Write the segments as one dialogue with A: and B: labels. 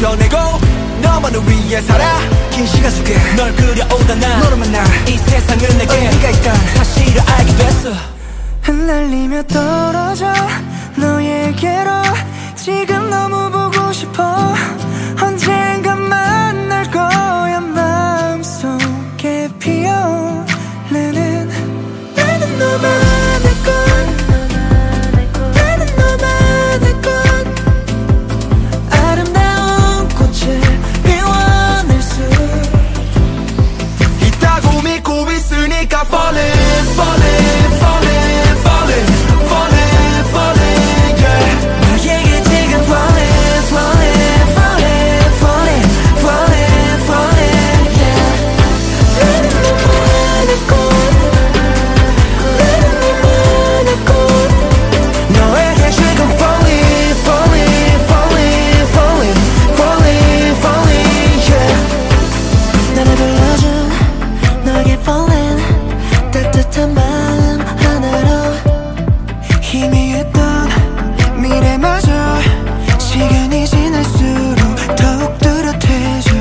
A: 걷어내고 너만을 위해 살아.
B: 긴 시간 속에
A: 널 그려오던 나
B: 너를 만나
A: 이 세상은 내게
B: 네가 있단
A: 사실을 알게 됐어.
B: 흩날리며 떨어져 너에게로 지금 너무 보고 싶어. 언젠가 만날 거야. 마음속에 피어오르는 나는 너만의 것, 나는 너만의 것. 아름다운 꽃을 피워낼 수
A: 있다고 믿고 있으니까 falling falling falling falling falling falling yeah.
B: 너에게 지금 falling falling falling falling falling falling yeah. 나는 너만의 꽃, 나는 너만의 꽃. 너에게 지금 falling falling falling falling falling falling yeah. 나를 불러준 너에게 falling 따뜻한 마음 하나로 희미했던 미래마저 시간이 지날수록 더욱 뚜렷해져.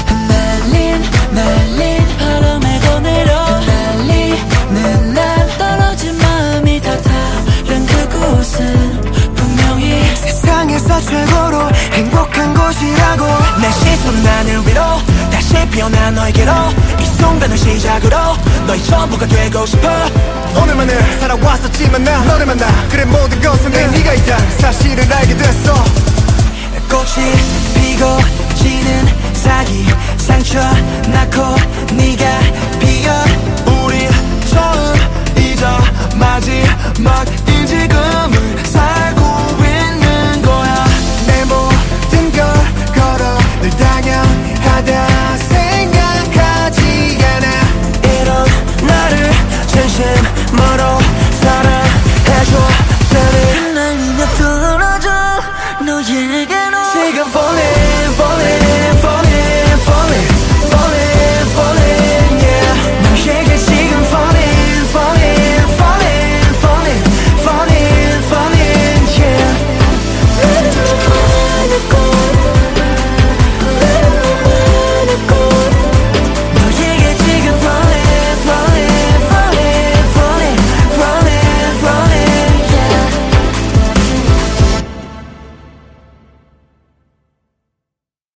B: 날린 바람에 거내려 흩날리는 날 떨어진 마음이 다 다른 그곳은 분명히 세상에서 최고로 행복한 곳이라고.
A: 내 시선 하늘 위로 다시 피어난 너에게로 이 순간을 시작으로 너의 전부가 되고 싶어.
C: 오늘만을 살아왔었지만 나 너를 만나 그래 모든 것은 내 네가 있단 사실을 알게 됐어.
A: 꽃이 피고 지는 사이 상처 낳고 네가 피어 우리 처음이자 마지막인 지금을 살고 있는 거야.
C: 내 모든 걸 걸어 늘 당연하다